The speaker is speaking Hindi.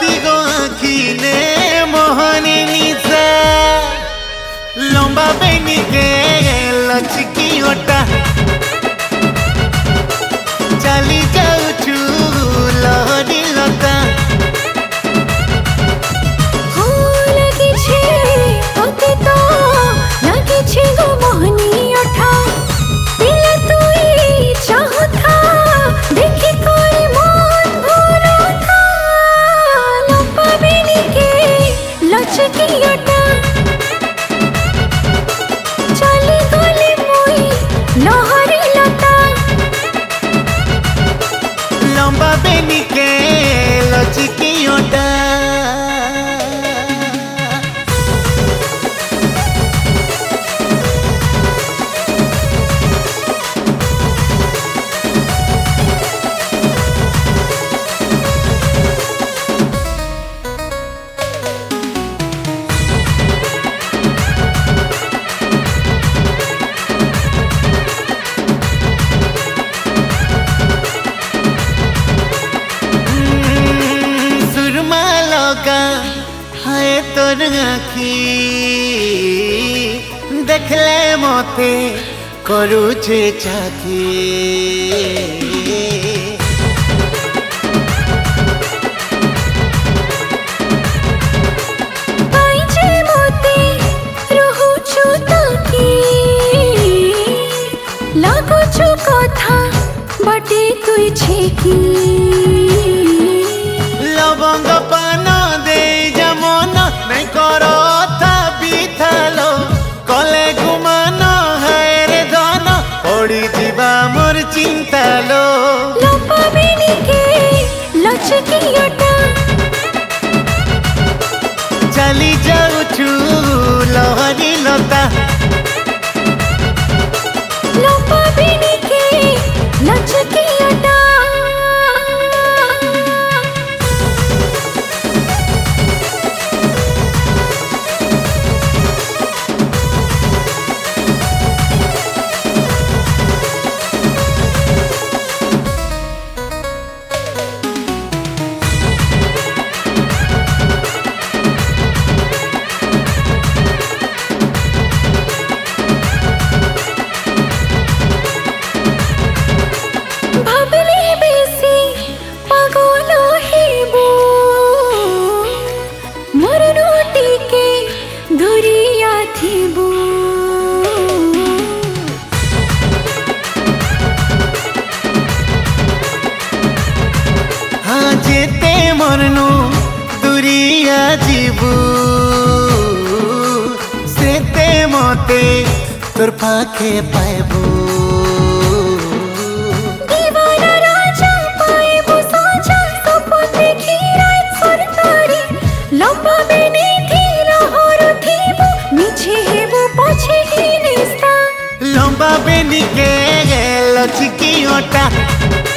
चाली गो आखी ने मोहनी निशा लंबा बेनी के लचकी ओटा चाली जाऊछु लहरी लता लंबा बेनी के लचकी ओटा हाय तोर आखी देखले मते करूचे चाकी कथा बटे तुई छेकी लवंग पान दे जमन नहीं करो था बिथालो कले गुमान है रे धन पड़ी जीवा मोर चिंता लो लंबा बेनी के लचकी ओटा चली जाऊछु लहरी लता लंबा बेनी के लचकी ओटा हाँ जेते मरनु दूरिया जीवू सेते मते तोर पाखे पाएबू दीवाना राजा पाएबू साजा सपन देखी रात सरतारी लंबा बेनी थी रहर थीबू नीचे हेबू पछे ही निस्ता लंबा बेनी के लचकी ओटा